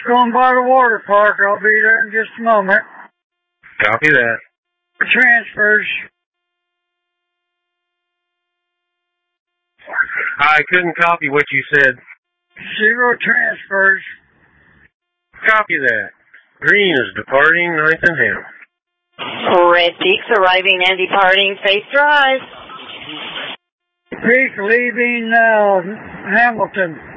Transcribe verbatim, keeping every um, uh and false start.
Going by the water park. I'll be there in just a moment. Copy that. Transfers. I couldn't copy what you said. Zero transfers. Copy that. Green is departing ninth and Ham. Red Peaks arriving and departing Face Drive. Peak leaving uh, Hamilton.